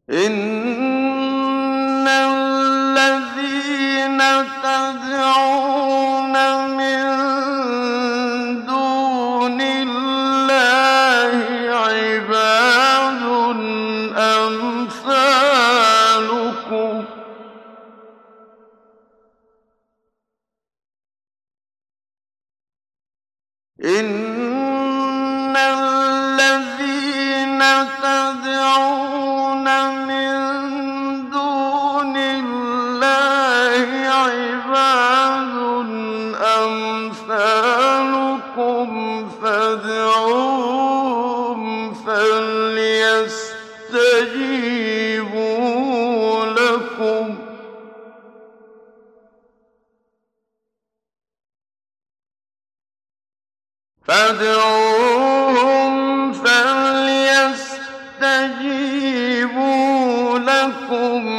إِنَّ الَّذِينَ تَدْعُونَ مِن دُونِ اللَّهِ عِبَادٌ أَمْثَالُكُمْ إِنَّ الَّذِينَ تَدْعُونَ مِن دُونِ اللَّهِ عِبَادٌ أَمْثَالُكُمْ فادعوهم فليستجيبوا لكم